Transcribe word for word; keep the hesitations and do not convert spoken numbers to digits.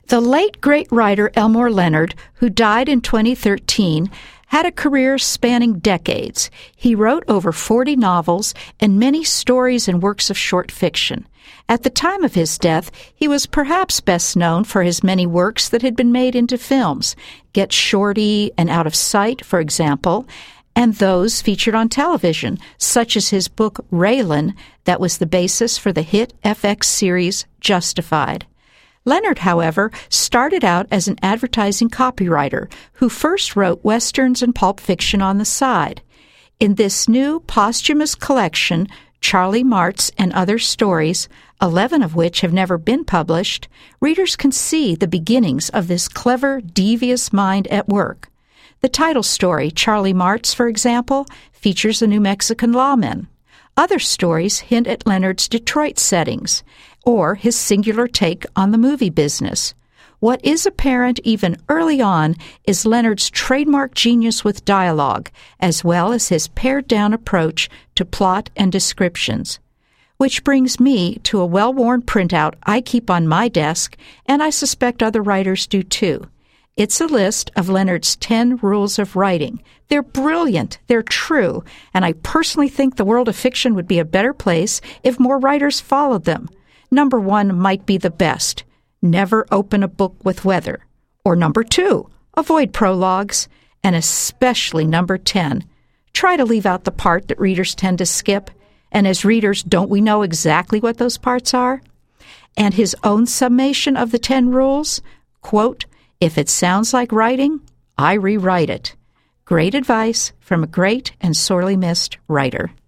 The late great writer Elmore Leonard, who died in twenty thirteen, had a career spanning decades. He wrote over forty novels and many stories and works of short fiction. At the time of his death, he was perhaps best known for his many works that had been made into films, Get Shorty and Out of Sight, for example, and those featured on television, such as his book Raylan, that was the basis for the hit F X series Justified. Leonard, however, started out as an advertising copywriter who first wrote westerns and pulp fiction on the side. In this new posthumous collection, Charlie Marts and Other Stories, eleven of which have never been published, readers can see the beginnings of this clever, devious mind at work. The title story, Charlie Marts, for example, features a New Mexican lawman. Other stories hint at Leonard's Detroit settings, or his singular take on the movie business. What is apparent even early on is Leonard's trademark genius with dialogue, as well as his pared-down approach to plot and descriptions. Which brings me to a well-worn printout I keep on my desk, and I suspect other writers do too. It's a list of Leonard's ten rules of writing. They're brilliant, they're true, and I personally think the world of fiction would be a better place if more writers followed them. Number one might be the best. Never open a book with weather. Or number two, avoid prologues. And especially number ten, try to leave out the part that readers tend to skip. And as readers, don't we know exactly what those parts are? And his own summation of the ten rules, quote, "If it sounds like writing, I rewrite it." Great advice from a great and sorely missed writer.